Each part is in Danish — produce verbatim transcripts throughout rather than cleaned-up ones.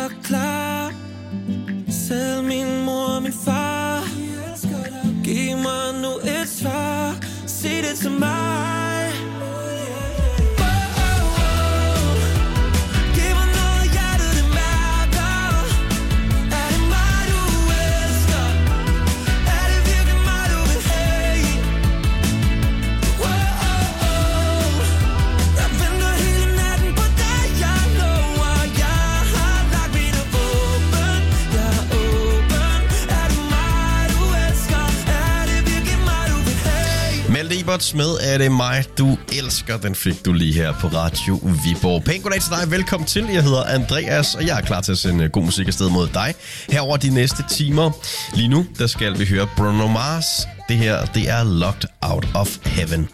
så klar. Selv min mor og min far. Giv mig nu et svar. Sig det til mig. Med Er det mig, du elsker? Den fik du lige her på Radio Viborg. Pænt goddag til dig. Velkommen til. Jeg hedder Andreas, og jeg er klar til at sende god musik afsted mod dig herover de næste timer. Lige nu, der skal vi høre Bruno Mars. Det her, det er Locked Out of Heaven.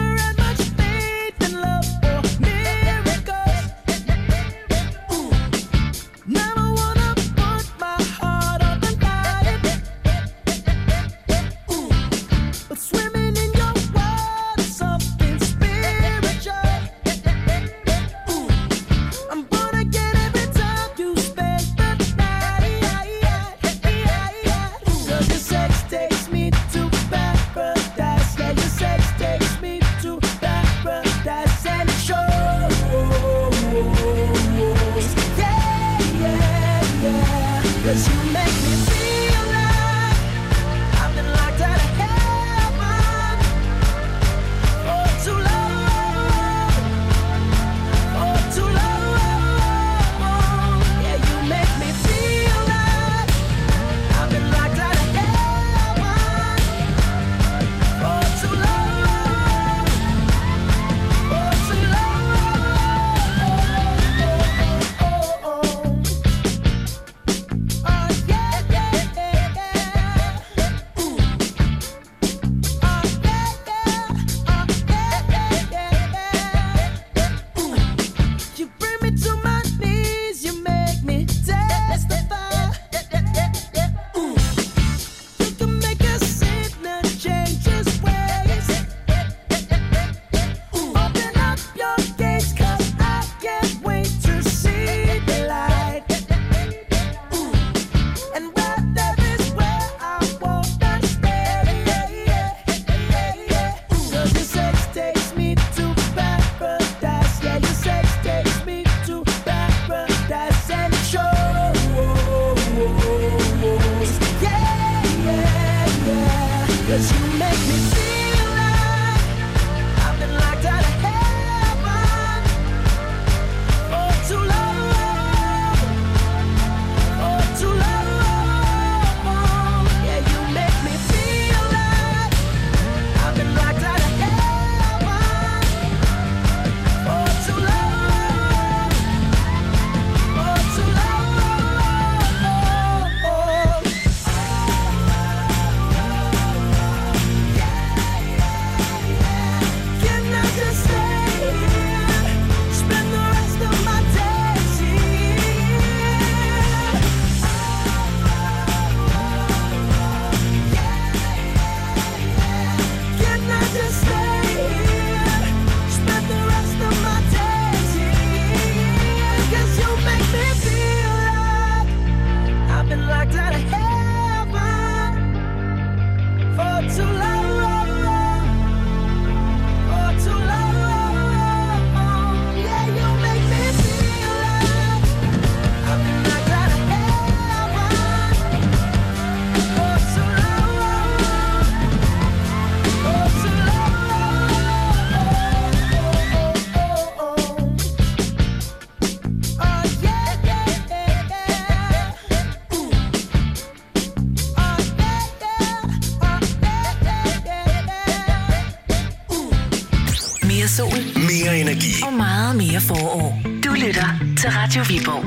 Og meget mere forår. Du lytter til Radio Viborg.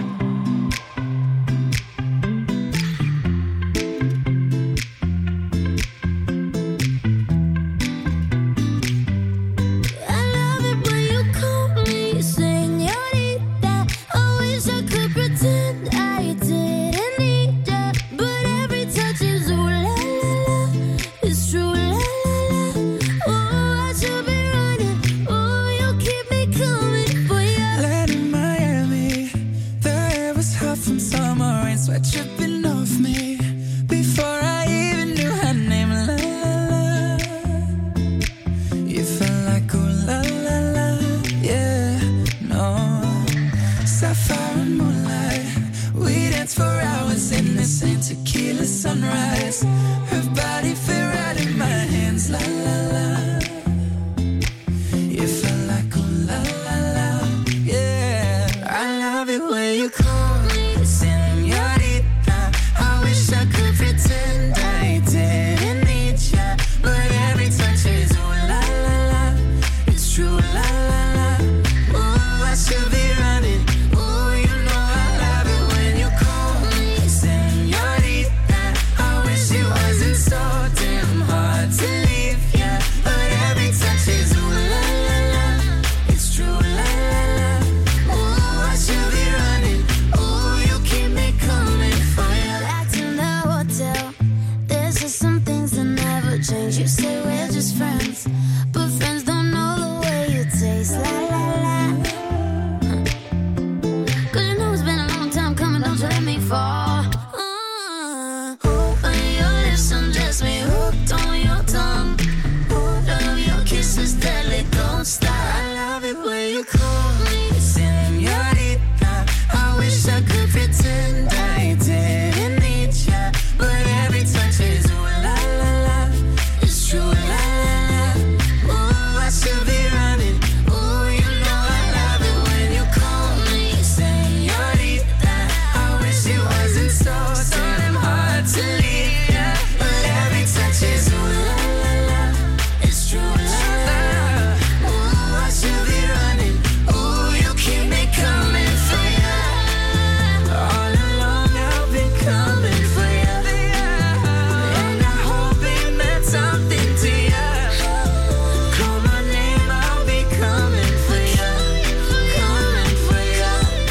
Land in Miami, the brain sweat dripping off me before I even knew her name. La la la, you felt like ooh la la la, yeah, no. Sapphire and moonlight, we danced for hours in the same tequila sunrise. Her body fit right in my hands, la la la. You felt like ooh la la la, yeah. I love it when you call me señorita. I wish I could pretend I didn't need ya, but every touch is ooh la la la. It's true, la la la. Ooh, I should be running. Ooh, you know I love it when you call me señorita. I wish it wasn't so damn hard to leave ya, but every touch is ooh la la la. It's true, la la la. Ooh, I should be running. Ooh, you keep me coming for ya. Back in the hotel, there's just some things that never change. You say we're just friends, but friends don't know the way you taste. La la la. Cause you know it's been a long time coming, don't you let me fall. Uh, when your lips undress me, hooked on your tongue. Love your kisses, deadly, don't stop. I love it when you call me señorita. I wish I could pretend I didn't need ya, but every touch is ooh la la la. It's true, la la la. Ooh, I should be running. Ooh, you know I love it when you call me señorita. I wish it wasn't so so damn hard to leave ya, but every touch is ooh la la la. It's true, la la la. Ooh, I should be running. Ooh, you keep me coming for ya. All along I've been coming for ya, and I hope it meant something to ya. Call my name, I'll be coming for ya, coming for ya.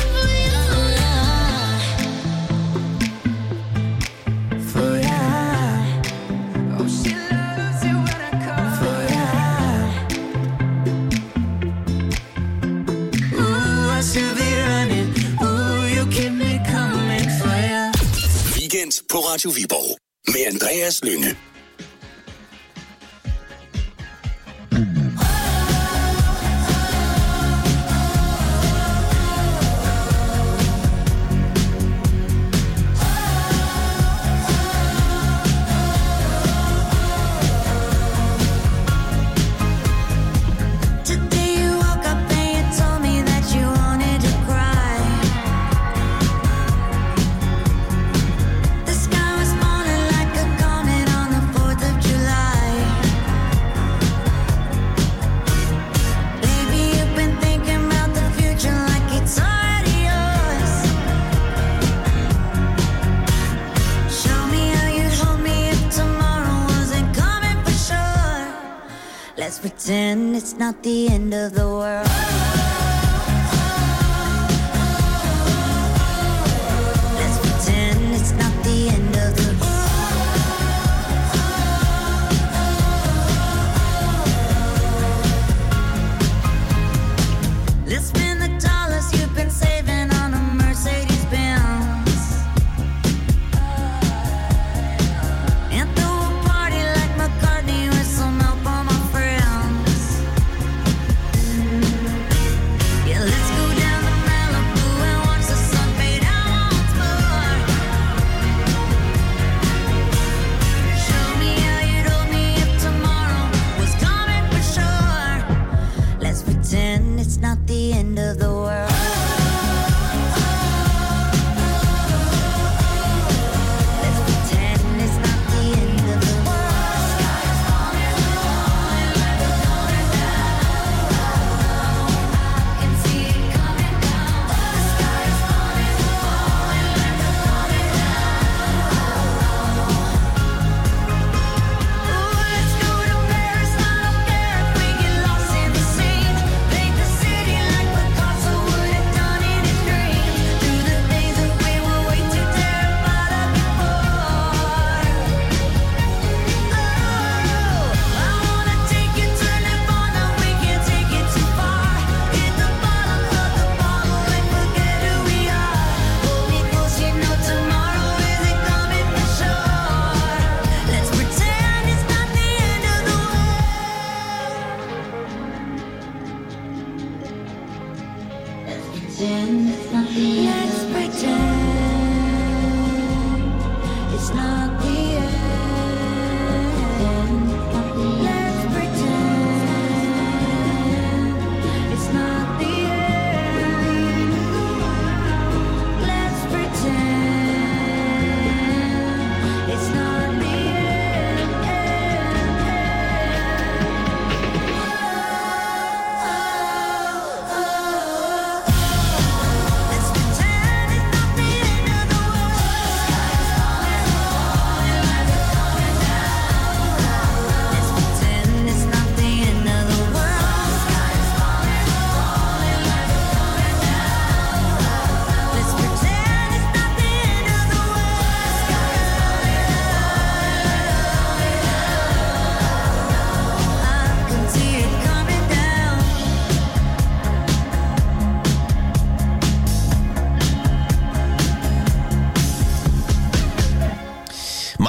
For ya. Oh, she loves it when I call for ya. Ooh, I should be running. Ooh, you keep me coming for ya. Weekend på Radio Viborg med Andreas Lynge. Today you woke up and you told me that you wanted to cry. The sky was falling like a comet on the fourth of July. Baby, you've been thinking about the future like it's already yours. Show me how you'd hold me if tomorrow wasn't coming for sure. Let's pretend it's not the end of the world. Let's pretend it's not the end of the Let's spend the dollars you've been saving on a Mercedes Benz and throw a party like McCartney with some help on my friends.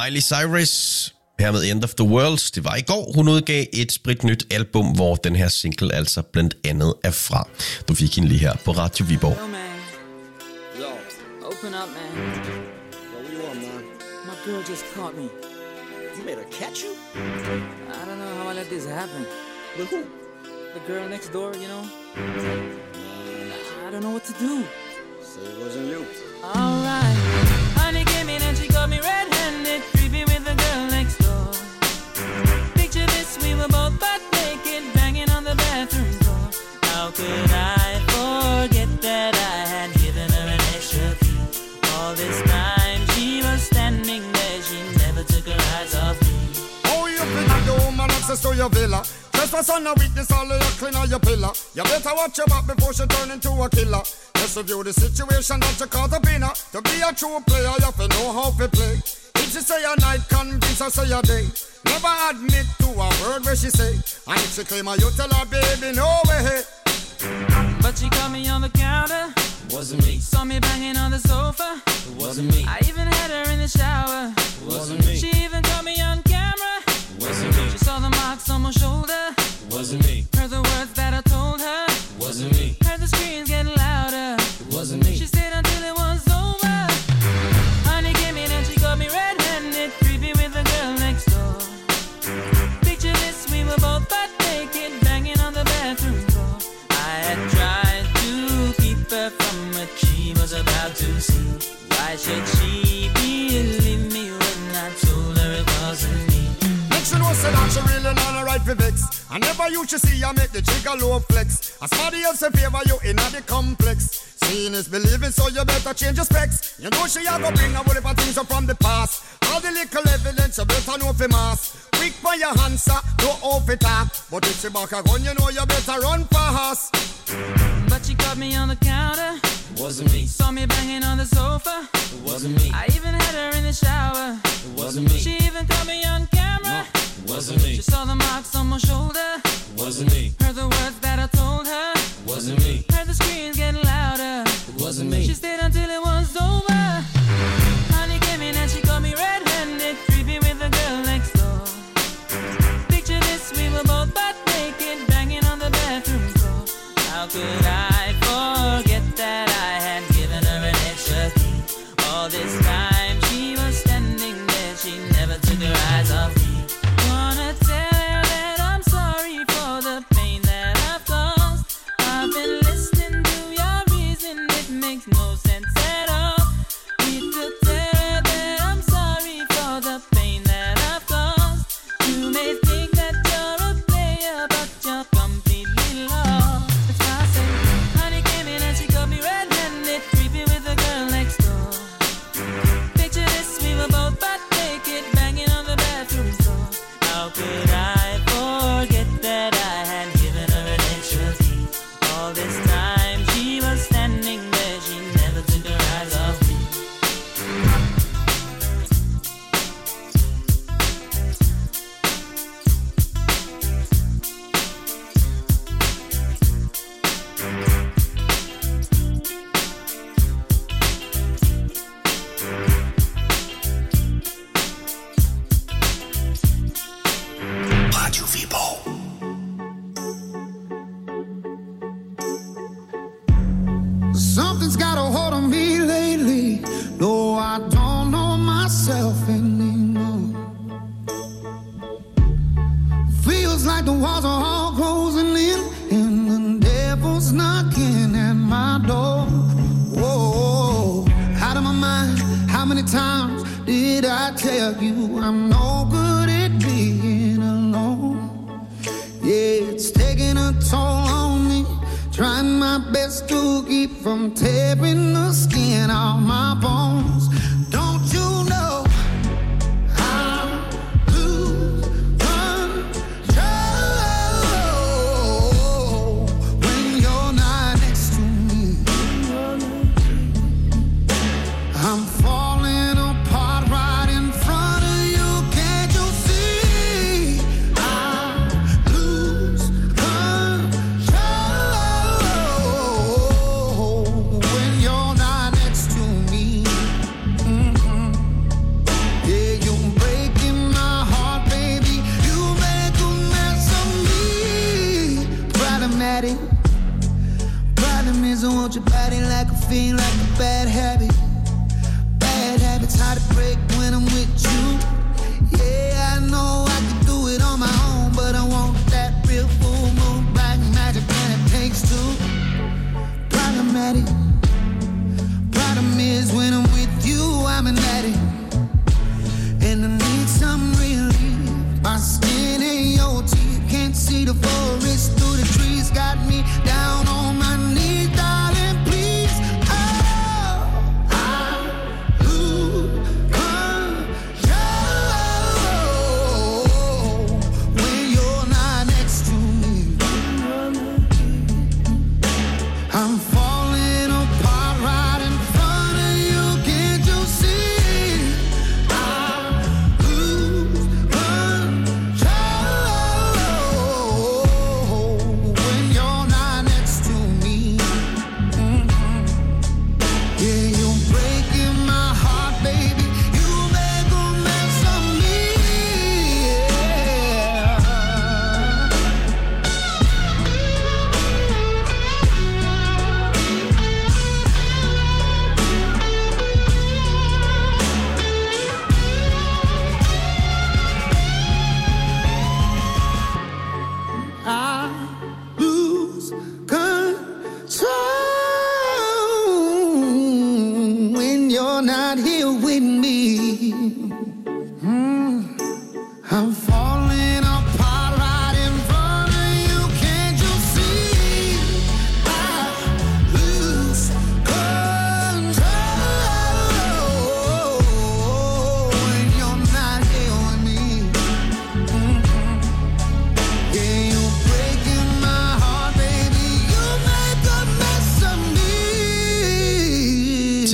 Miley Cyrus her med End of the World. Det var i går, hun udgav et spritnyt album, hvor den her single altså blandt andet er fra. Du fik hende lige her på Radio Viborg. Yo, man. Yo. Open up, man. Yo, what you want, man? My girl just caught me. You made her catch you? I don't know how I let this happen. With who? The girl next door, you know? I don't know what to do. So it wasn't you. Alright. Honey came in and she got me red-handed, creepy with the girl next door. Picture this, we were both butt naked, banging on the bathroom door. How could I forget that I had given her an extra key? All this time she was standing there, she never took her eyes off me. Oh, you think the woman access to your villa? Trespass on a weakness, all of your clean on your pillar. You better watch your back before she turn into a killer. Just review the situation that you caught up in her. To be a true player, you have to know how to play. If she say a night, convince her say a day. Never admit to a word where she say. And if she claim her, you tell her, baby, no way. But she caught me on the counter. Wasn't me. Saw me banging on the sofa. It wasn't me. I even had her in the shower. It wasn't me. She even caught me on camera. It wasn't me. She saw the marks on my shoulder. It wasn't me. Heard the words that I told her. It wasn't me. Heard the screams getting louder. It wasn't me. She stayed until it was over. Honey came in and she got me red-handed, creepy with the girl next door. Picture this, we were both butt naked, banging on the bathroom door. I had tried to keep her from what she was about to see. Why should she believe me when I told her it wasn't me? Make she know say that she really not a right for vex. I never used to see her make the jigger low flex. As somebody else in favor you in the complex. Seeing is believing, so you better change your specs. You know she a go bring a whole heap of things up from the past. All the little evidence you better know for mass. Quick for your answer, no off it talk. But if she back a gun, you know you better run fast. But she caught me on the counter. It wasn't me. Saw me banging on the sofa. It wasn't me. I even had her in the shower. It wasn't me. She even caught me on camera. It wasn't me. She saw the marks on my shoulder. It wasn't me. Heard the words that I told her. It wasn't me. Heard the screams getting louder. It wasn't me. She stayed until it was over. Honey came in and she got me red-handed, creepy with the girl next door. Picture this, we were both butt naked, banging on the bathroom door. How could I forget that I had given her an extra key? All this time she was standing there, she never took her eyes off me. Wanna tell her that I'm sorry for the pain that I've caused. I've been listening to your reason, it makes no sense at all. Need to tell her that I'm sorry for the pain that I've caused. You may think that you're a player, but you're completely lost. That's why I say, honey came in and she got me red-handed, creepy with the girl next door. Picture this, we were both butt naked, banging on the bathroom door. How could I forget that I had given her an extra key? All this time she was standing there, she never took her eyes off me. Radio Viborg. Something's got a hold on me lately. No, I don't know myself anymore. Feels like the walls are all closing in, and the devil's knocking at my door. Whoa, out of my mind. How many times did I tell you I'm no good at being alone? Yeah, it's taking a toll on me. Trying my best to keep from tearing the skin off my bones. Don't you know I lose control when you're not next to me? I'm falling apart right in front of you. Can't you see? I lose control when you're not next to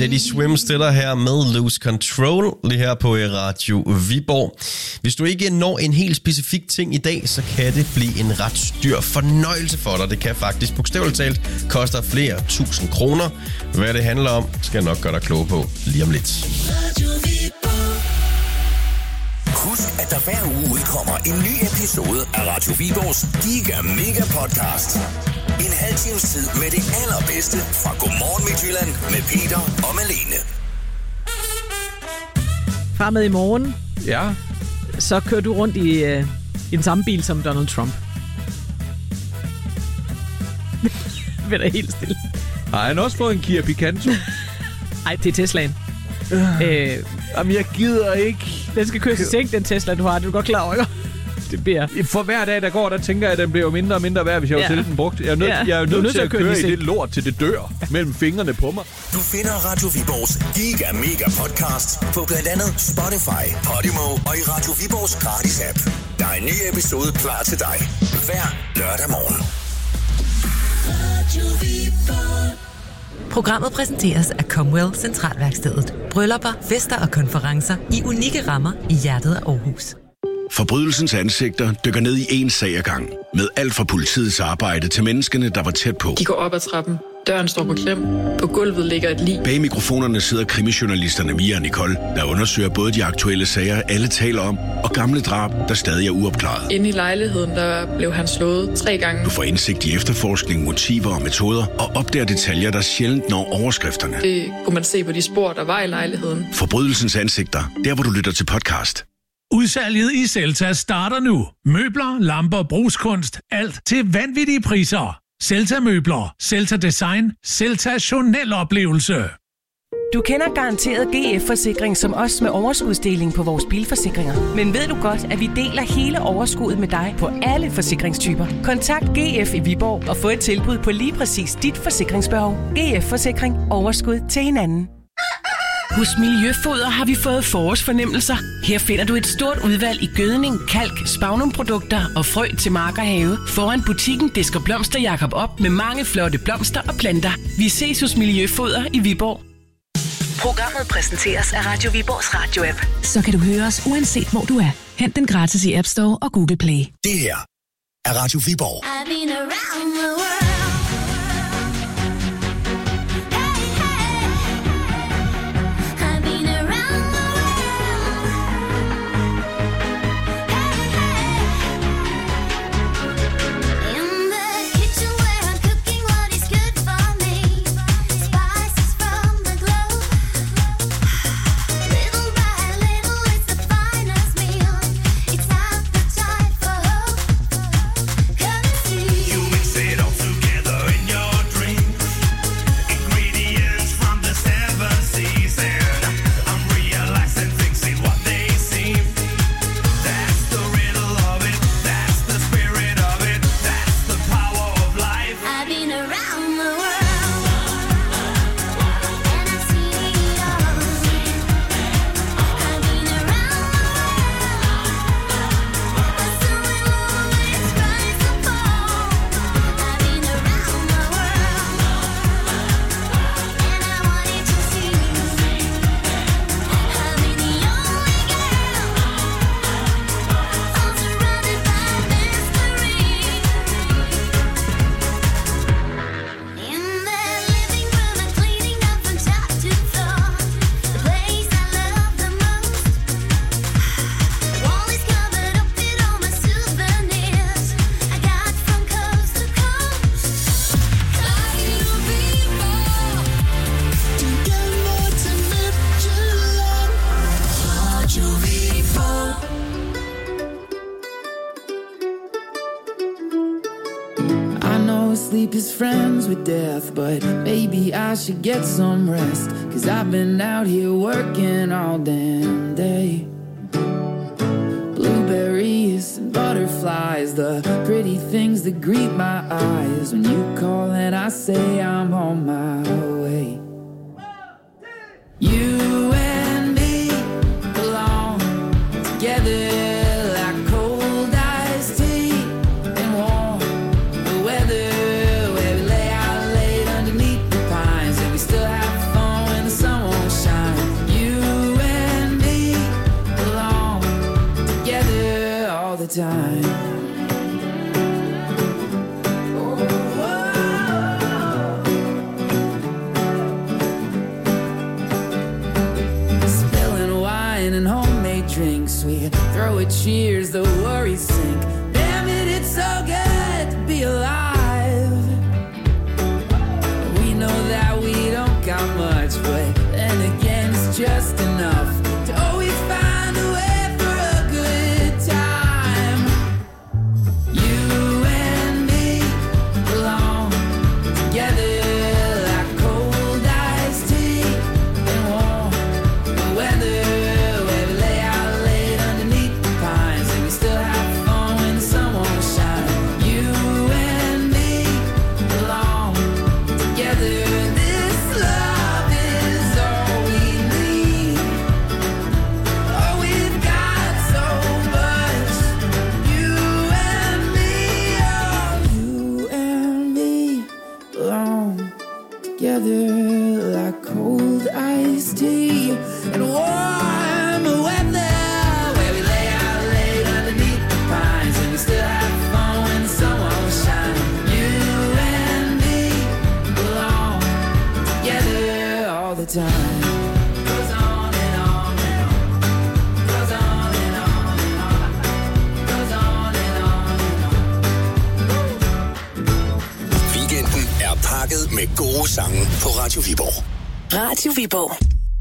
Teddy Swim stiller her med Lose Control, lige her på Radio Viborg. Hvis du ikke når en helt specifik ting i dag, så kan det blive en ret dyr fornøjelse for dig. Det kan faktisk bogstaveligt talt koste flere tusind kroner. Hvad det handler om, skal jeg nok gøre dig klog på lige om lidt. Husk, at der hver uge udkommer en ny episode af Radio Viborgs Giga Mega Podcast. En halv times tid med det allerbedste fra Godmorgen Midtjylland med Peter og Malene. Fremad i morgen, Ja. så kører du rundt i, øh, i den samme bil som Donald Trump. Vend dig helt stille. Har han også fået en Kia Picanto? Ej, det er Teslaen. Øh, Jamen, jeg gider ikke. den skal køres i sænk, den Tesla, du har. Det er du godt klar over, ikke? Det bliver... For hver dag, der går, der tænker jeg, at den bliver mindre og mindre værd, hvis jeg Ja. ja. sælge den brugt. Jeg er nødt, Ja. jeg er Du er nødt til at køre i det lort, til det dør mellem fingrene på mig. Du finder Radio Viborgs Giga Mega Podcast på blandt andet Spotify, Podimo og i Radio Viborgs gratis app. Der er en ny episode klar til dig hver lørdag morgen. Programmet præsenteres af Comwell Centralværkstedet. Bryllupper, fester og konferencer i unikke rammer i hjertet af Aarhus. Forbrydelsens ansigter dykker ned i en sag ad gang. Med alt fra politiets arbejde til menneskene, der var tæt på. De går op ad trappen. Døren står på klem. På gulvet ligger et lig. Bag mikrofonerne sidder krimijournalisterne Mia og Nicole, der undersøger både de aktuelle sager, alle taler om, og gamle drab, der stadig er uopklaret. Inde i lejligheden, der blev han slået tre gange. Du får indsigt i efterforskning, motiver og metoder, og opdager detaljer, der sjældent når overskrifterne. Det kunne man se på de spor, der var i lejligheden. Forbrydelsens ansigter, der hvor du lytter til podcast. Udsalget i Celta starter nu. Møbler, lamper, brugskunst, alt til vanvittige priser. Celta Møbler, Celta Design, Celta Journal-oplevelse. Du kender garanteret G F-forsikring som os med overskudsdeling på vores bilforsikringer. Men ved du godt, at vi deler hele overskuddet med dig på alle forsikringstyper? Kontakt G F i Viborg og få et tilbud på lige præcis dit forsikringsbehov. G F-forsikring. Overskud til hinanden. Hos Miljøfoder har vi fået forårsfornemmelser. Her finder du et stort udvalg i gødning, kalk, spagnumprodukter og frø til mark og have. Foran butikken disker Blomster Jakob op med mange flotte blomster og planter. Vi ses hos Miljøfoder i Viborg. Programmet præsenteres af Radio Viborgs radio-app. Så kan du høre os uanset hvor du er. Hent den gratis i App Store og Google Play. Det her er Radio Viborg. I've been around the world. Sleep is friends with death, but maybe I should get some rest, 'cause I've been out here working all damn day. Blueberries and butterflies, the pretty things that greet my eyes when you call and I say I'm on my way. You and me belong together. Sun time. Spilling wine and homemade drinks, we throw a cheers, the worries sink. Damn it, it's so good to be alive. We know that we don't got much, but then again, it's just enough to always find a way for a good time. You and me belong together like cold iced tea and warm weather, where we lay out late underneath the pines and we still have fun when the sun won't shine. You and me belong together. This love is all we need. Oh, we've got so much. You and me, oh, you and me belong together like cold iced tea and warm weather, where we lay out late underneath the pines and we still have fun when the sun won't shine. You and me belong together all the time. Goes on and on and on. Goes on and on and on. Goes on and on and on. Weekenden er pakket med gode sange på Radio Viborg. Radio Viborg.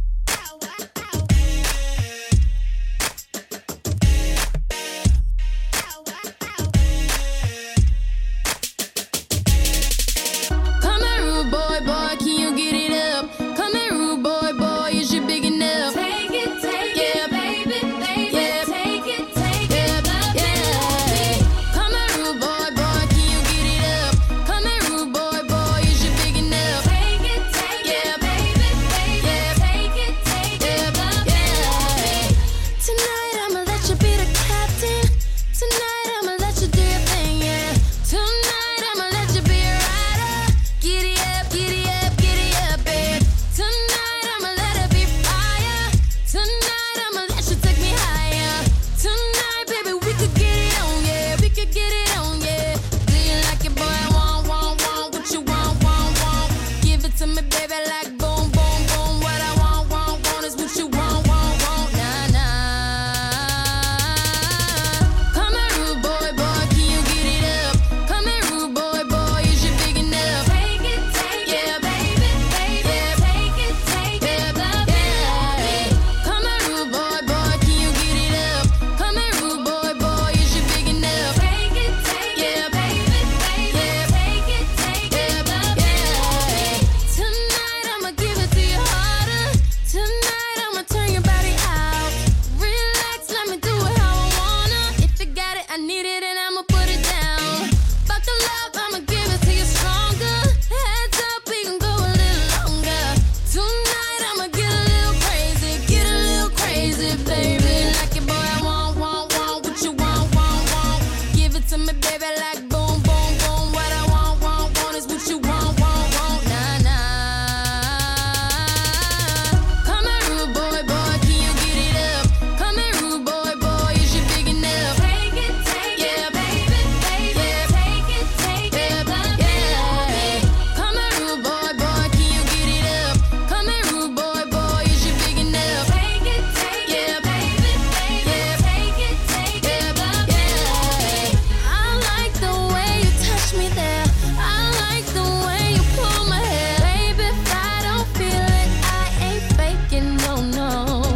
Come here, rude boy, boy, can you get it up? Come here, rude boy, boy, is you big enough? Take it, take it, baby, baby, take it, take it, yeah. Come here, rude boy, boy, can you get it up? Come here, rude boy, boy, is you big enough? Take it, take it, baby, baby, take it, take it, yeah. Tonight I'ma let you be the captain. Tonight I'ma let you do your thing, yeah. Tonight I'ma let you be a rider. Giddy up, giddy up, giddy up, babe. Tonight I'ma let it be fire. Tonight I'ma let you take me higher. Tonight, baby, we could get it on, yeah. We could get it on, yeah. Do you like it, boy? I want, want, want what you want, want, want. Give it to me, baby, like boom, boom, boom. What I want, want, want is what you want, want, want. Nah, nah. Come here, rude boy, boy, can you get it up? Come here, rude boy, boy, is you big enough? Take it, take it, yeah, baby, baby, take it, take it, yeah. Come here, rude boy, boy, can you get it up? Come here, rude boy, boy, is you big enough? Take it, take it, yeah, baby, baby, take it, take it, yeah. Tonight I'ma give it to you harder. Tonight I'ma turn your body out. Relax, let me do it how I wanna. If you got it, I need it, and I'ma put it down. Buckle up, I'ma give it to you stronger. Heads up, we can go a little longer. Tonight I'ma get a little crazy, get a little crazy, baby. Like it, boy, I want, want, want what you want, want, want. Give it to me, baby, like boom, boom, boom. What I want, want, want is what you want, want, want. Nah, nah. Come here, rude boy, boy, can you get it up? Come here, rude boy, boy, is you big enough? Take it, take it, yeah, baby, baby, take it, take it, yeah. Come here, rude boy, boy, can you get it up? Come here, rude boy, boy, is you big enough? Take it, take it, yeah, baby, baby, take it, take it, yeah. I like the way you touch me there. I like the way you pull my hair, baby. If I don't feel it, I ain't faking, no, no.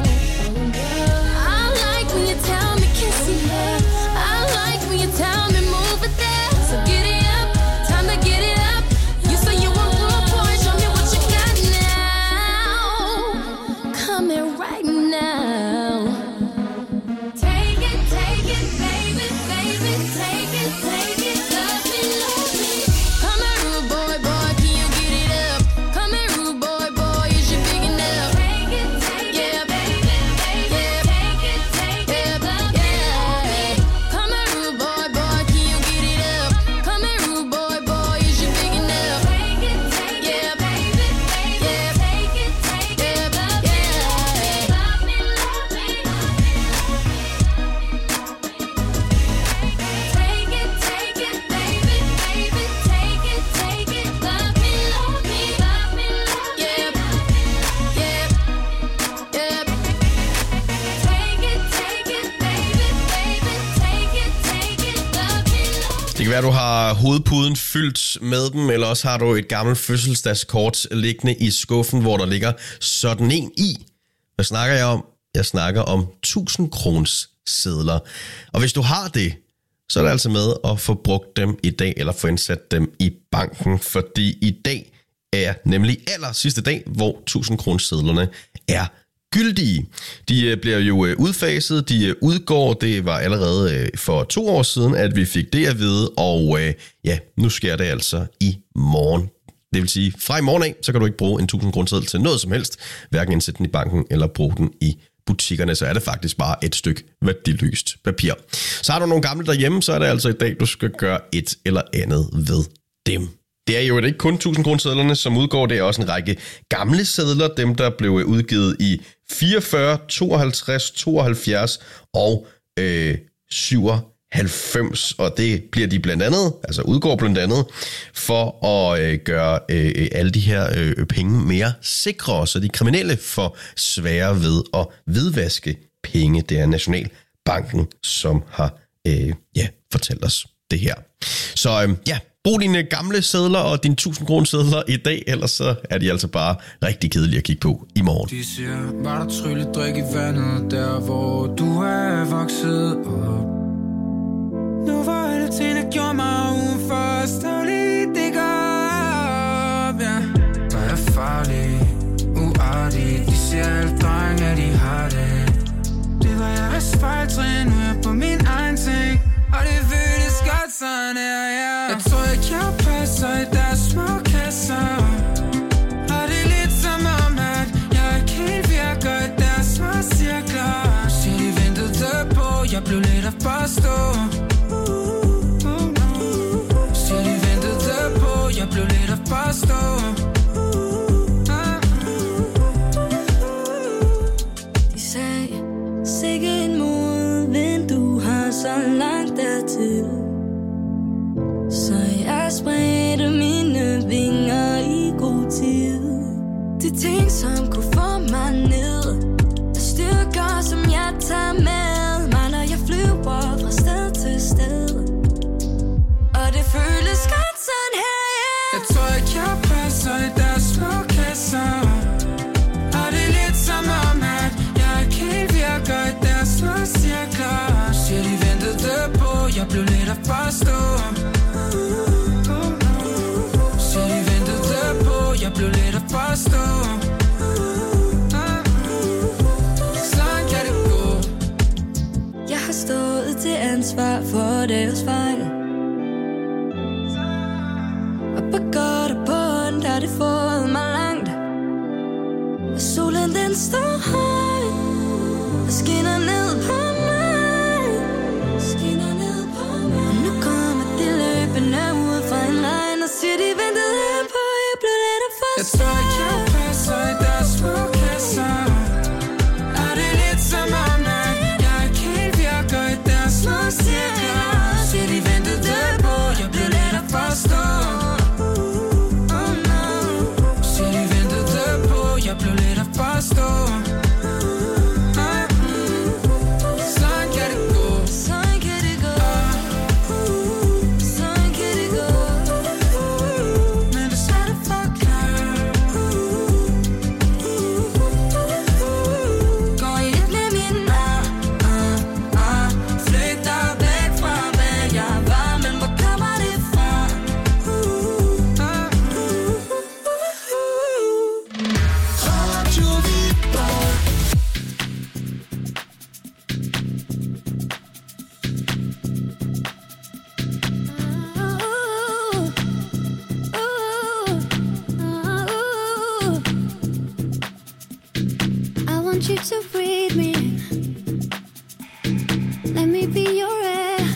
I like when you tell me kiss me there. I like when you tell me move it there. So get it up, time to get it up. You say you want good boy, show me what you got now. Come here right now. Take it, take it, baby, baby, take it, take it, love me, love me. Come here, rude boy, boy, can you get it up? Come here, rude boy, boy, is you big enough? Take it, take it, yeah, baby, baby, take it, take it, yeah. Come here, rude boy, boy, can you get it up? Come here, rude boy, boy, is you big enough? Take it, take it, yeah, baby, baby, take it, take it, yeah. være, du har hovedpuden fyldt med dem, eller også har du et gammelt fødselsdagskort liggende i skuffen, hvor der ligger sådan en i. Hvad snakker jeg om? Jeg snakker om tusind krons sedler. Og hvis du har det, så er det altså med at få brugt dem i dag, eller få indsat dem i banken, fordi i dag er nemlig aller sidste dag, hvor tusind krons sedlerne er gyldige. De bliver jo udfaset, de udgår. Det var allerede for to år siden, at vi fik det at vide, og ja, nu sker det altså i morgen. Det vil sige, fra i morgen af, så kan du ikke bruge en tusind kroner seddel til noget som helst, hverken indsætte den i banken eller bruge den i butikkerne, så er det faktisk bare et stykke værdiløst papir. Så har du nogle gamle derhjemme, så er det altså i dag, du skal gøre et eller andet ved dem. Det er jo ikke kun tusind kroner sedlerne, som udgår, det er også en række gamle sedler, dem der blev udgivet i fireogfyrre, tooghalvtreds, tooghalvfjerds og øh, syvoghalvfems, og det bliver de blandt andet, altså udgår blandt andet, for at øh, gøre øh, alle de her øh, penge mere sikre, så de kriminelle får sværere ved at hvidvaske penge. Det er Nationalbanken, som har øh, ja, fortalt os det her. Så øh, ja, brug dine gamle sedler og dine tusind kroner sedler i dag, ellers så er de altså bare rigtig kedelige at kigge på i morgen. De siger, var der trylle drik i vandet, der hvor du er vokset op. Nu var alle ting, der gjorde mig udenfor, stadig det går op, ja. Der er farlig, uartig, de siger alle drenge, at de har det. Det var jeres fejltrin, nu er jeg på min egen ting. Og det føles godt sådan her, ja. Jeg tror ikke, jeg passer i deres små kasser. Og det er lidt som om, at jeg ikke helt virker i deres små cirkler. Så de ventede på, jeg blev lidt at forstå. Så de ventede på, jeg blev lidt at forstå. De sagde, sikke en modvind, du har så langt dertil. Så jeg spredte mine vinger i god tid. De ting, som kunne få mig ned, er styrker, som jeg tager med mig, når jeg flyver fra sted til sted. Og det føles godt sådan her, yeah. Jeg tror ikke, jeg passer i deres små kasser. Og det er lidt som om, at jeg ikke helt virker i deres små cirkler. Så de ventede på, jeg blev lidt at forstå. Så de ventede på, jeg blev lidt at forstå. Sådan kan det gå. Jeg har stået til ansvar for deres fejl. Og på godt og på ondt har det fået mig langt. Og solen den står højt og skinner ned på mig. Skinner ned på mig. Og nu kommer de løbende ud fra en regn og siger de ventede på, jeg blev lidt at forstå. Jeg tror ikke, jeg passer i deres små kasser. Og det er lidt som om, at jeg ikke helt virker i deres små cirkler. Så de ventede på, jeg blev lidt at forstå. Jeg blev lidt at forstå. Sådan kan det gå. Sådan kan det gå. Sådan kan det gå. Men det er det forklaret. Går i et med min ah, ah, ah. Flygter væk fra hvad jeg var, men hvor kommer det fra? I want you to breathe me in. Let me be your air.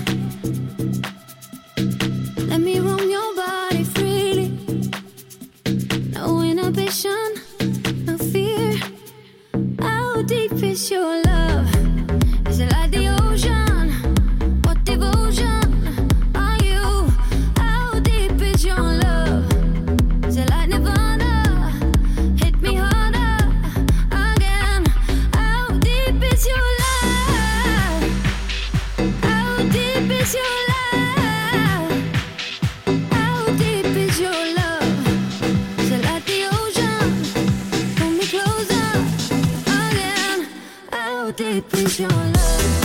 Let me roam your body freely. No inhibition, no fear. How deep is your love? Is it like the ocean? What devotion are you? How deep is your love? Is it like Nirvana? Hit me harder again. How deep is your love? How deep is your love? How deep is your love?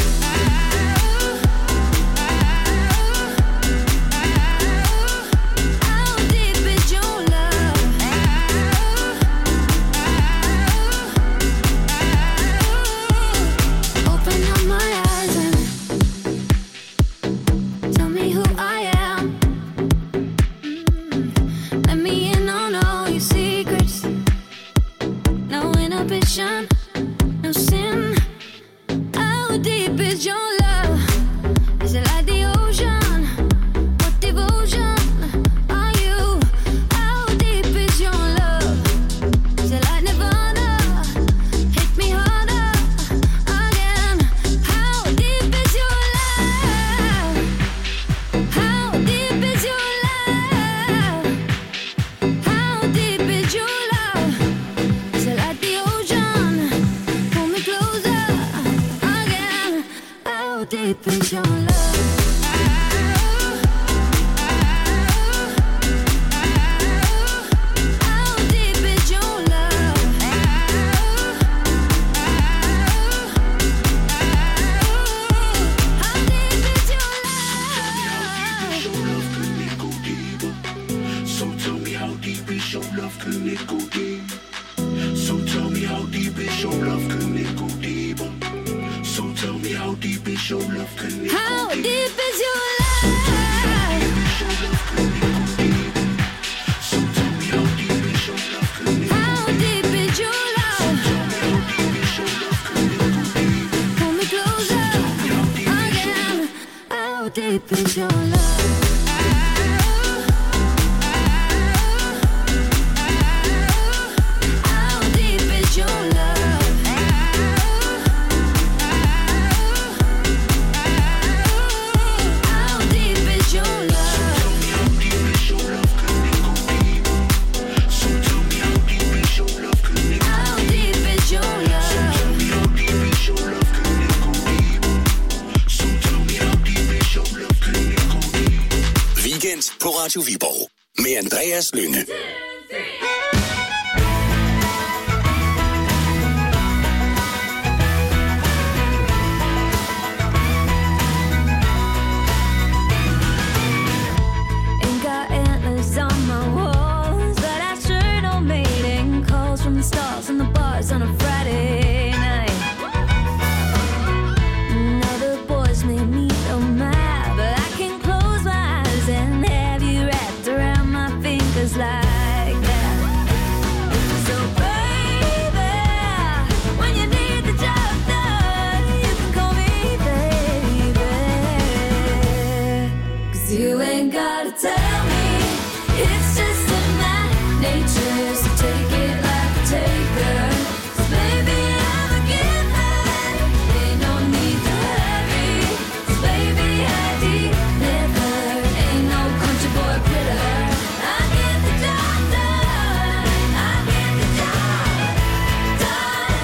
No sin. How deep is your love? Is it like the ocean? What devotion are you? How deep is your love? Is it like Nirvana? Hit me harder again. How deep is your love? How deep is your love? How deep is your love? Is it like the ocean? Pull me closer again. How deep is your love? How deep is your love? How deep is your love? So tell me how deep is your love, can it go deep? So tell me how deep is your love, can it go deeper? So tell me how deep is your love, can it go How deeper? deep is your love? How deep is your love? Pull me closer again. How deep is your love? How deep is your love? How deep is your love? How deep is your Weekend på Radio Viborg med Andreas Lynge. Ain't got antlers on my walls, but I sure don't mating calls from the stars and the bars on a Friday night. And other boys may meet on my, but I can close my eyes and have you wrapped around my fingers like that. So baby, when you need the job done, you can call me baby. 'Cause you ain't gotta tell me, it's just in my nature, so take it like a taker. 'Cause baby, I'm a giver, ain't no need to hurry. 'Cause baby, I deliver, ain't no country boy critter. I get the job done, I get the job done.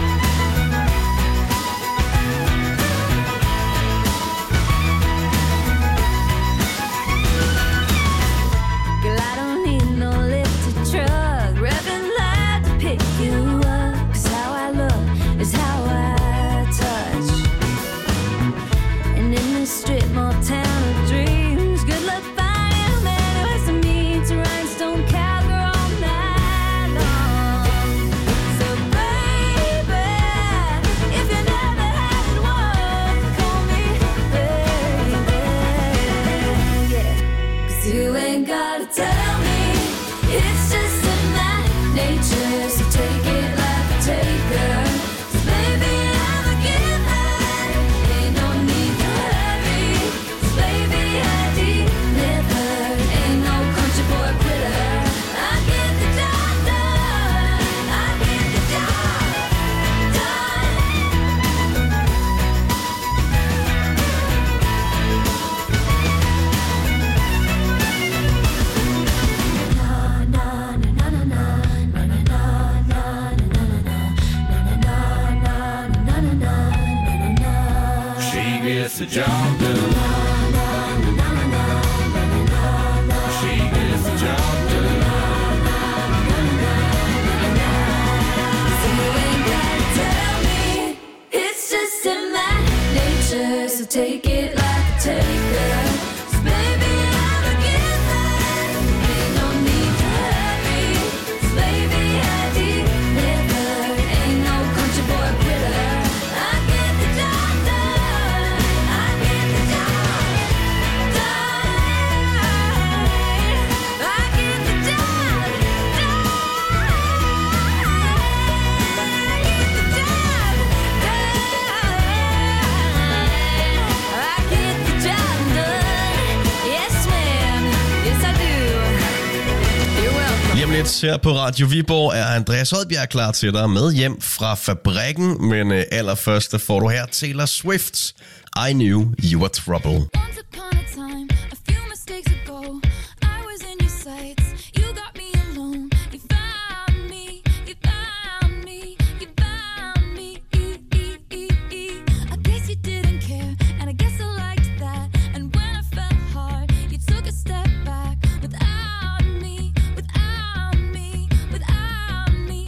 Girl, I don't need no lifted truck, revving loud to pick you up. 'Cause how I look is how I touch. And in this strip mall town of dreams, good luck finding a man who has to meet to rhinestone cowgirl all night long. So baby, if you never had one, call me baby, yeah. 'Cause you ain't gotta tell me, it's just in my nature, so take it like a taker. 'Cause baby, I'm a giver, ain't no need to hurry. 'Cause baby, I deliver, ain't no country boy critter. I get the job done, I get the job done. She gets the job done. She gets the job done. So you ain't gotta tell me, it's lidt her på Radio Viborg er Andreas Odbjerg klar til dig med hjem fra fabrikken, men øh, allerførst får du her Taylor Swift's I Knew You Were Trouble. Once upon a time, a few mistakes ago, I was in your sights. You got me alone. You found me. You found me. You found me. I guess you didn't care, and I guess I liked that. And when I fell hard, you took a step back without me, without me, without me.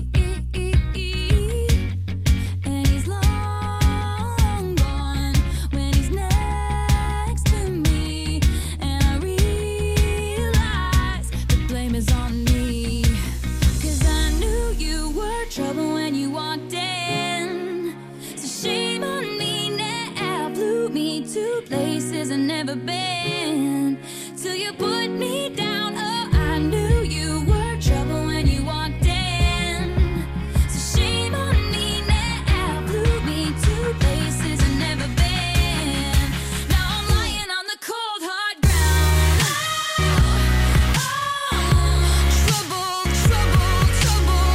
And he's long gone when he's next to me. And I realize the blame is on me. 'Cause I knew you were trouble when you walked in. So shame on me now, blew me to places I've never been. Till you put me down, oh, I knew you were trouble when you walked in. So shame on me now, blew me to places I've never been. Now I'm lying on the cold hard ground. Trouble, trouble, trouble.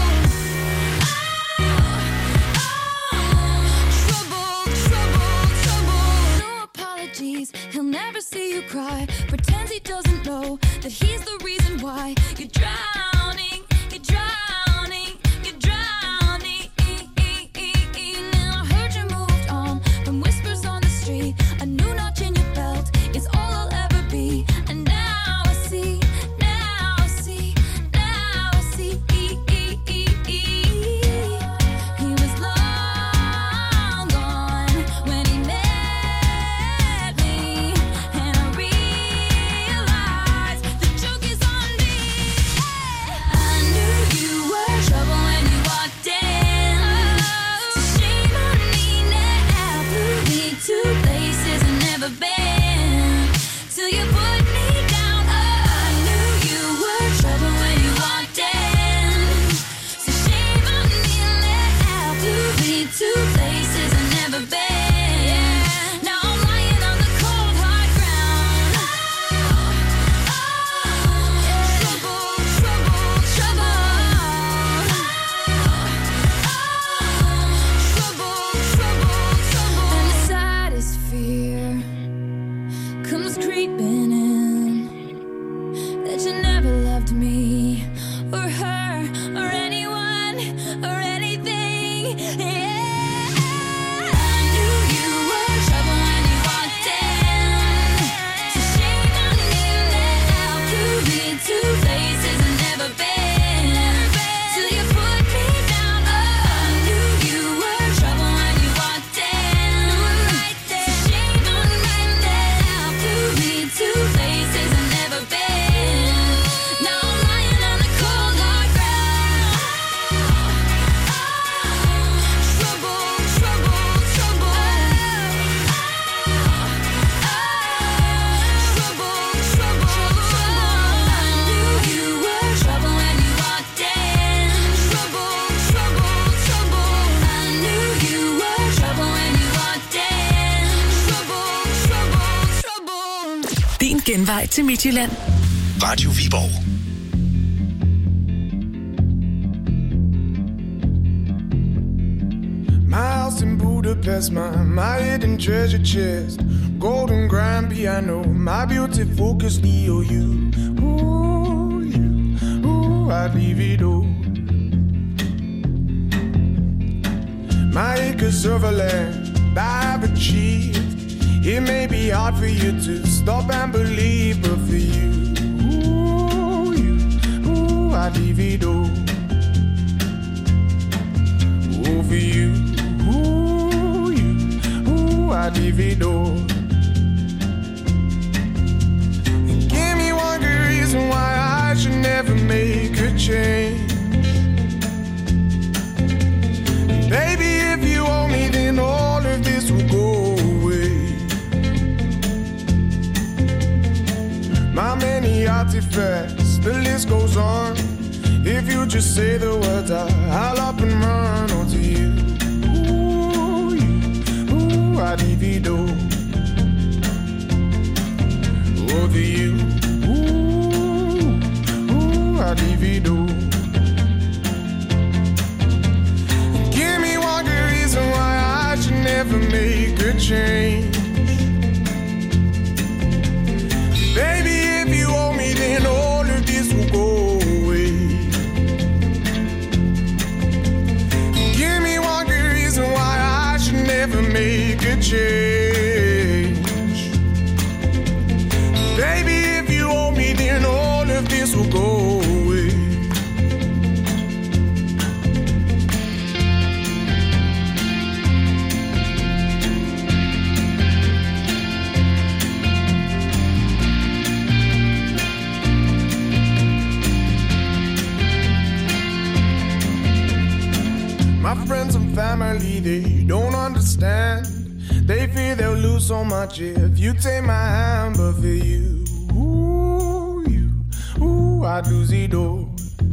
Trouble, trouble, trouble. No apologies, he'll never see you cry. Pretends he doesn't know that he's the reason why you're drowning, you're drowning, you're drowning. And I heard you moved on from whispers on the street. A new notch in your belt is all I'll ever be. And now I see, now I see, now I see. He was long gone when he met me. And I realized the joke is on me. I knew you were trouble when you walked in. So shame on me now, blew me to places I've never been. Till you put me down, oh, I knew you were trouble when you walked in. So shame on me now, blew me to places I've never been. Now I'm lying on the cold hard ground. Trouble, trouble, trouble. Trouble, trouble, trouble. And the saddest fear comes creeping in, that you never loved me or her or anyone or anything. Yeah, I knew you were trouble when you walked in. So shame on me now, blew me to places I've never been. Till you put me down, oh, I knew you were trouble when you walked in. So shame on me now, blew me to places I've never been. Now I'm lying on the cold hard ground. Trouble, trouble, trouble. Trouble, trouble, trouble. I knew you were trouble when you walked in. Trouble, trouble, trouble. I knew you were trouble when you walked in. Trouble, trouble, trouble. Din genvej til Midtjylland. Radio Viborg. My house in Budapest, my, my hidden treasure chest, golden grand piano, my beauty focus, E O U. Ooh, you, ooh, I'd leave it all. My acres of land I've achieved. It may be hard for you to stop and believe, but for you, ooh, you, ooh, I'd leave it all. Ooh, for you, ooh, you, ooh, I'd leave it all. Give me one good reason why I should never make a change. Baby, if you owe me, then all of this will go away. My many artifacts, the list goes on. If you just say the words, I, I'll up and run onto you. Ooh, you, ooh, I'd leave it all. Over you, ooh, ooh, I'd leave it all. never make a change. Baby, if you owe me, then all of this will go away. Give me one good reason why I should never make a change. Baby, if you owe me, then all of this will go away. My friends and family, they don't understand. They fear they'll lose so much if you take my hand. But for you, ooh, you, ooh, I'd lose it all.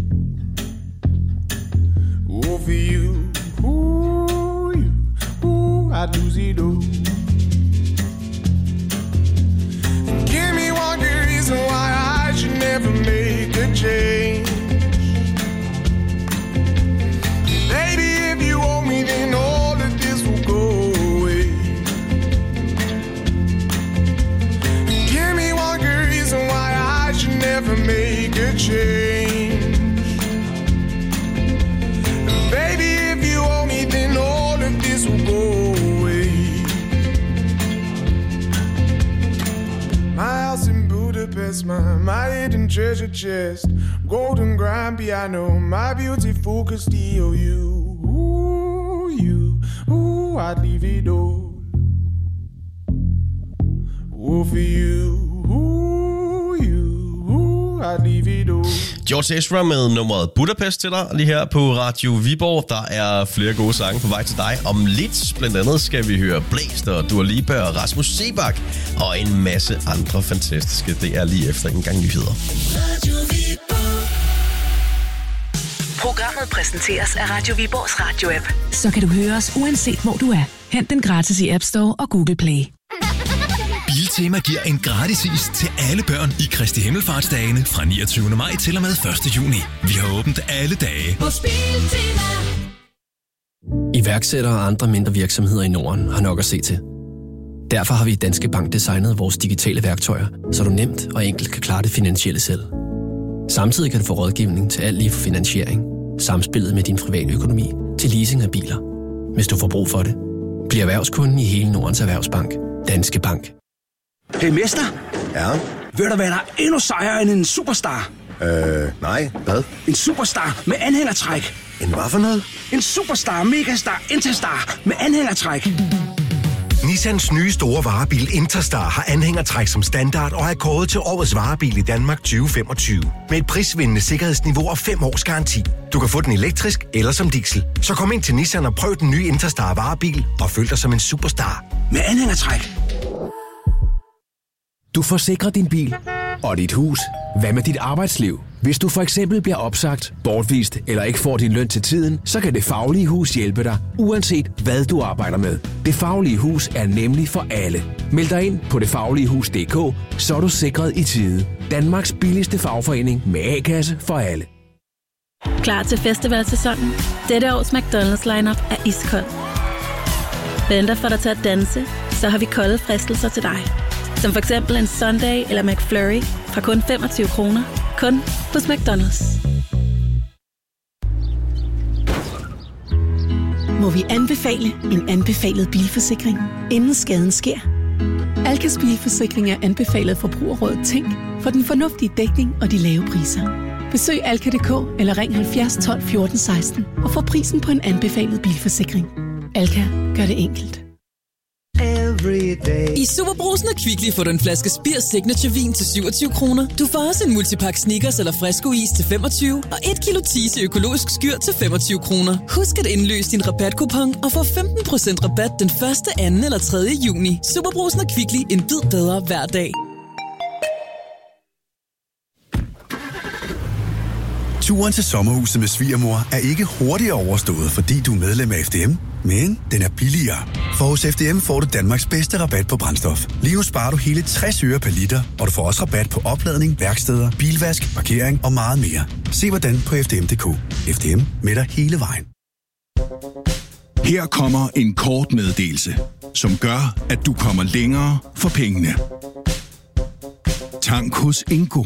Ooh, for you, ooh, you, ooh, I'd lose it all. Give me one good reason why I should never make a change. Baby, if you owe me, then all of this will go away. Give me one good reason why I should never make a change. Baby, if you owe me, then all of this will go away. My house in Budapest, my, my hidden treasure chest, golden grand piano, my beautiful Castillo, you, ooh, you, ooh, I'd leave it all. Ooh, for you, ooh, you, ooh, I'd leave it all. George Ezra med nummeret Budapest til dig lige her på Radio Viborg. Der er flere gode sange på vej til dig. Om lidt blandt andet skal vi høre Blæst og Dua Lipa og Rasmus Seebach og en masse andre fantastiske. Det er lige efter en gang nyheder. Programmet præsenteres af Radio Viborgs radio-app. Så kan du høre os uanset hvor du er. Hent den gratis i App Store og Google Play. Biltema giver en gratis is til alle børn i Kristi Himmelfartsdagene fra niogtyvende maj til og med første juni. Vi har åbent alle dage. Hos Biltema. Iværksættere og andre mindre virksomheder i Norden har nok at se til. Derfor har vi i Danske Bank designet vores digitale værktøjer, så du nemt og enkelt kan klare det finansielle selv. Samtidig kan du få rådgivning til alt lige fra finansiering, samspillet med din private økonomi til leasing af biler. Hvis du får brug for det, bliv erhvervskunden i hele Nordens Erhvervsbank. Danske Bank. Hey mester, Ja? ved du hvad der er endnu sejere end en superstar? Øh, nej. Hvad? En superstar med anhængertræk. En hvad for noget? En superstar, megastar, interstar med anhængertræk. Nissans nye store varebil Interstar har anhængertræk som standard og er kåret til årets varebil i Danmark tyve femogtyve. Med et prisvindende sikkerhedsniveau og fem års garanti. Du kan få den elektrisk eller som diesel. Så kom ind til Nissan og prøv den nye Interstar varebil og føl dig som en superstar. Med anhængertræk. Du forsikrer din bil og dit hus. Hvad med dit arbejdsliv? Hvis du for eksempel bliver opsagt, bortvist eller ikke får din løn til tiden, så kan Det Faglige Hus hjælpe dig, uanset hvad du arbejder med. Det Faglige Hus er nemlig for alle. Meld dig ind på det faglige hus punktum d k, så er du sikret i tide. Danmarks billigste fagforening med A-kasse for alle. Klar til festivalsæsonen? Dette års McDonald's lineup er iskold. Venter for dig til at danse, så har vi kolde fristelser til dig. Som for eksempel en Sunday eller McFlurry fra kun femogtyve kroner. Kun hos McDonald's. Må vi anbefale en anbefalet bilforsikring, inden skaden sker? Alkas bilforsikring er anbefalet forbrugerrådet Tænk for den fornuftige dækning og de lave priser. Besøg alka punktum d k eller ring halvfjerds tolv fjorten seksten og få prisen på en anbefalet bilforsikring. Alka gør det enkelt. I Superbrugsen og Kvickly får du en flaske Spir Signature Vin til syvogtyve kroner. Du får også en multipack Snickers eller Fresco Is til femogtyve og et kilo Tise økologisk skyr til femogtyve kroner. Husk at indløse din rabatkupon og få femten procent rabat den første, anden eller tredje juni. Superbrugsen og Kvickly, en bid bedre hver dag. Turen til sommerhuset med svigermor er ikke hurtigere overstået, fordi du er medlem af F D M, men den er billigere. For hos F D M får du Danmarks bedste rabat på brændstof. Lige nu sparer du hele tres øre per liter, og du får også rabat på opladning, værksteder, bilvask, parkering og meget mere. Se hvordan på f d m punktum d k. F D M med dig hele vejen. Her kommer en kort meddelelse, som gør, at du kommer længere for pengene. Tank hos Ingo.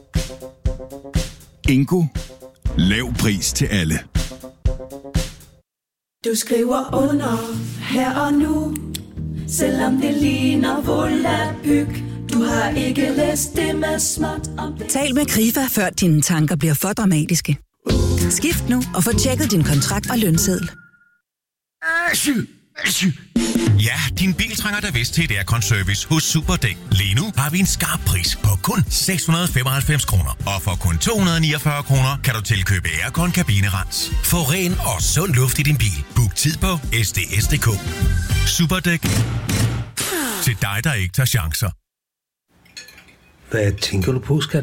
Ingo. Lav pris til alle. Du skriver under her og nu, selvom det ligner volapyk. Du har ikke læst det med småt om det. Tal med Krifa, før dine tanker bliver for dramatiske. Skift nu og få tjekket din kontrakt og lønseddel. Ja, din bil trænger da vist til et aircon-service hos Superdæk. Lige nu har vi en skarp pris på kun seks hundrede og femoghalvfems kroner. Og for kun to hundrede og niogfyrre kroner kan du tilkøbe aircon kabinerens. Få ren og sund luft i din bil. Book tid på S D S punktum D K. Superdæk. Til dig, der ikke tager chancer. Hvad tænker du på, skat?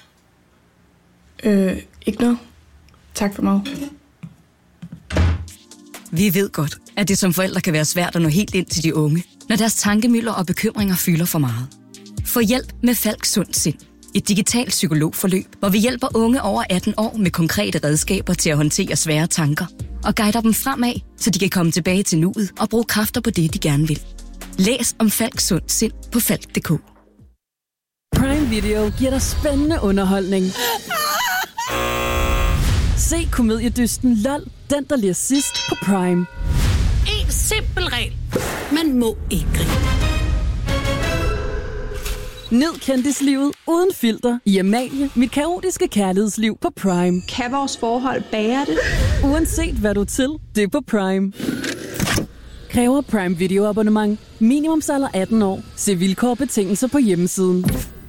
Øh, ikke noget. Tak for mig. Vi ved godt, at det som forældre kan være svært at nå helt ind til de unge, når deres tankemylder og bekymringer fylder for meget. Få hjælp med Falk Sund Sind. Et digitalt psykologforløb, hvor vi hjælper unge over atten år med konkrete redskaber til at håndtere svære tanker og guider dem fremad, så de kan komme tilbage til nuet og bruge kræfter på det, de gerne vil. Læs om Falk Sund Sind på falk punktum d k. Prime Video giver dig spændende underholdning. Se komediedysten LOL, den der lige sidst på Prime. En simpel regel. Man må ikke grine. Nyd kendislivet uden filter i Amalie, mit kaotiske kærlighedsliv på Prime. Kan vores forhold bære det? Uanset hvad du er til, det er på Prime. Kræver Prime Video abonnement. Minimumsalder atten år. Se vilkår og betingelser på hjemmesiden.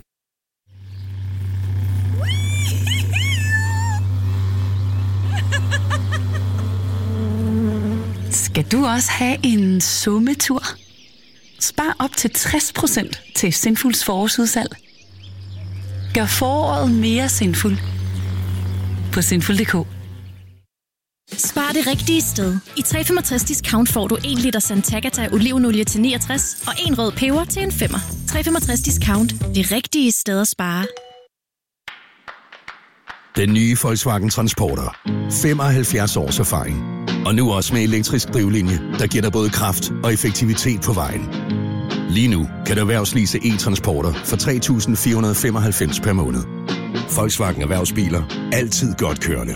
Skal du også have en summetur? Spar op til tres procent til Sinfuls forårsudsalg. Gør foråret mere sinful på sinful punktum d k. Spar det rigtige sted. I tre komma femogtres discount får du en liter Sant'Agata olivenolie til niogtres og en rød peber til en femmer. tre komma femogtres discount. Det rigtige sted at spare. Den nye Volkswagen Transporter. femoghalvfjerds års erfaring. Og nu også med elektrisk drivlinje, der giver dig både kraft og effektivitet på vejen. Lige nu kan du erhvervslease e-transporter for tre tusind fire hundrede og femoghalvfems per måned. Volkswagen Erhvervsbiler. Altid godt kørende.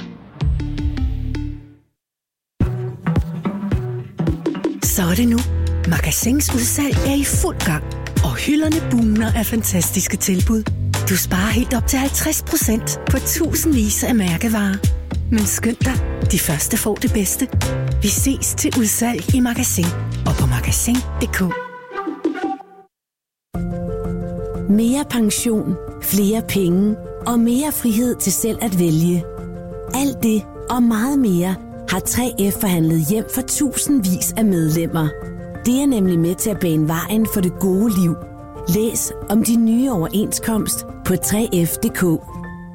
Så er det nu. Magasins udsalg er i fuld gang. Og hylderne bugner af fantastiske tilbud. Du sparer helt op til halvtreds procent på tusindvis af mærkevarer. Men skynd dig, de første får det bedste. Vi ses til udsalg i Magasin og på magasin punktum d k. Mere pension, flere penge og mere frihed til selv at vælge. Alt det og meget mere har tre F forhandlet hjem for tusindvis af medlemmer. Det er nemlig med til at bane vejen for det gode liv. Læs om de nye overenskomst på tre F punktum d k.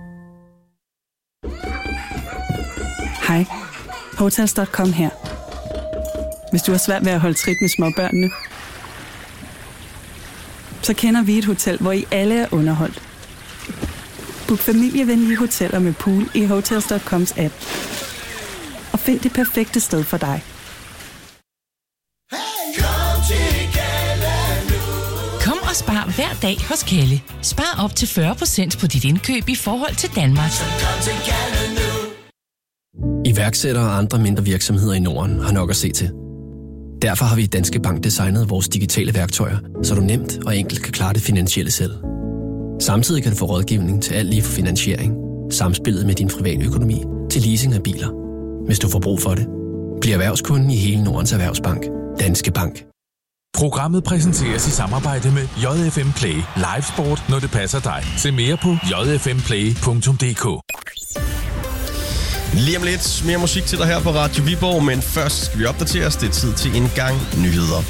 Hej, Hotels punktum com her. Hvis du har svært ved at holde trit med småbørnene, så kender vi et hotel, hvor I alle er underholdt. Book familievenlige hoteller med pool i Hotels punktum coms app. Og find det perfekte sted for dig. Kom og spar hver dag hos Kalle. Spar op til fyrre procent på dit indkøb i forhold til Danmark. Iværksættere og andre mindre virksomheder i Norden har nok at se til. Derfor har vi i Danske Bank designet vores digitale værktøjer, så du nemt og enkelt kan klare det finansielle selv. Samtidig kan du få rådgivning til alt lige fra finansiering, samspillet med din private økonomi til leasing af biler. Hvis du får brug for det, bliv erhvervskunden i hele Nordens Erhvervsbank. Danske Bank. Programmet præsenteres i samarbejde med J F M Play. Live sport, når det passer dig. Se mere på j f m play punktum d k. Lige om lidt mere musik til dig her på Radio Viborg, men først skal vi opdatere os. Det er tid til en gang nyheder.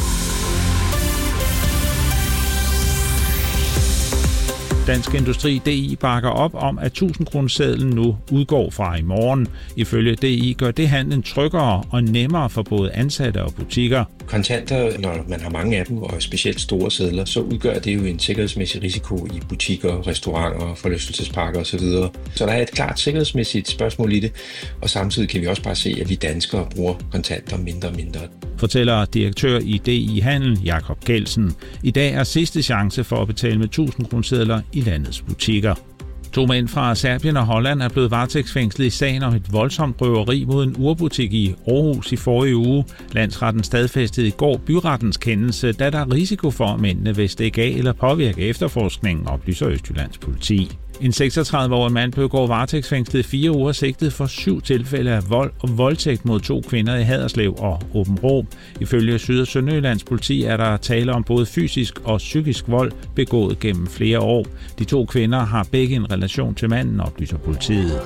Dansk Industri D I bakker op om, at tusind-kronesedlen nu udgår fra i morgen. Ifølge D I gør det handlen tryggere og nemmere for både ansatte og butikker. Kontanter, når man har mange af dem, og specielt store sedler, så udgør det jo en sikkerhedsmæssig risiko i butikker, restauranter, forlystelsesparker osv. Så der er et klart sikkerhedsmæssigt spørgsmål i det, og samtidig kan vi også bare se, at vi danskere bruger kontanter mindre og mindre. Fortæller direktør i D I Handel, Jakob Kelsen. I dag er sidste chance for at betale med tusind kronesedler i landets butikker. To mænd fra Serbien og Holland er blevet varetægtsfængslet i sagen om et voldsomt røveri mod en urbutik i Aarhus i forrige uge. Landsretten stadfæstede i går byrettens kendelse, da der er risiko for, at mændene vil stikke af eller påvirke efterforskningen, oplyser Østjyllands politi. En seksogtredive-årig mand blev i går varetægtsfængslet i fire uger sigtet for syv tilfælde af vold og voldtægt mod to kvinder i Haderslev og Aabenraa. Ifølge Syd- og Sønderjyllands politi er der tale om både fysisk og psykisk vold begået gennem flere år. De to kvinder har begge en relation til manden, oplyser politiet.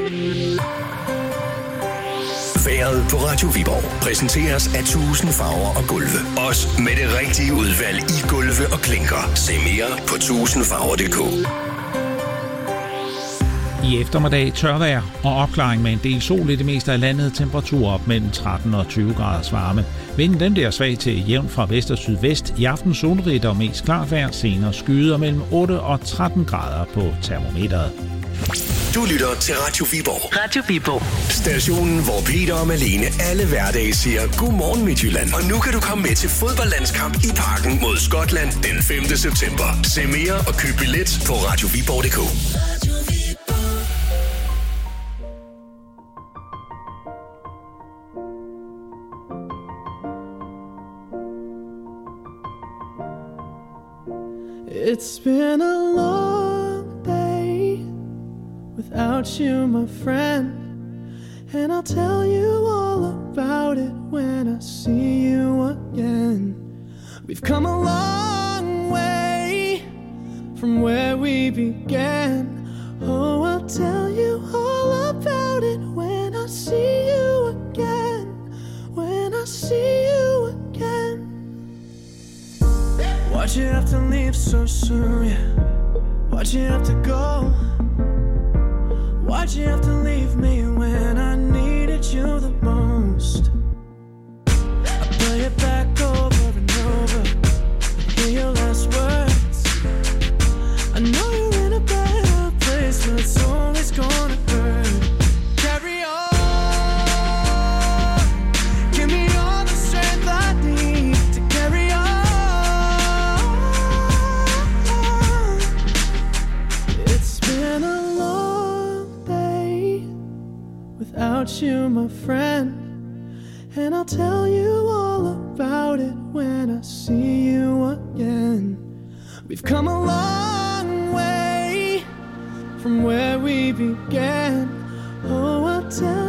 Vejret på Radio Viborg præsenteres af tusind farver og gulve. Også med det rigtige udvalg i gulve og klinker. Se mere på tusind farver punktum d k. I eftermiddag tørvejr og opklaring med en del sol i det meste af landet. Temperatur op mellem tretten og tyve graders varme. Vinden den bliver svag til jævn fra vest og sydvest. I aften solrigt og mest klart vejr. Senere skyder mellem otte og tretten grader på termometeret. Du lytter til Radio Viborg. Radio Viborg. Stationen, hvor Peter og Malene alle hverdage siger godmorgen Midtjylland. Og nu kan du komme med til fodboldlandskamp i Parken mod Skotland den femte september. Se mere og køb billet på radio viborg punktum d k. It's been a long day without you, my friend, and I'll tell you all about it when I see you again. We've come a long way from where we began. Oh, I'll tell you all about it when I see you again, when I see you again. Why'd you have to leave so soon, yeah? Why'd you have to go? Why'd you have to leave me when I needed you the most? I play it back over and over, hear your last words. I know you're in a better place, but it's always gonna hurt. Carry on, give me all the strength I need to carry on. Without you, my friend, and I'll tell you all about it when I see you again. We've come a long way from where we began. Oh, I'll tell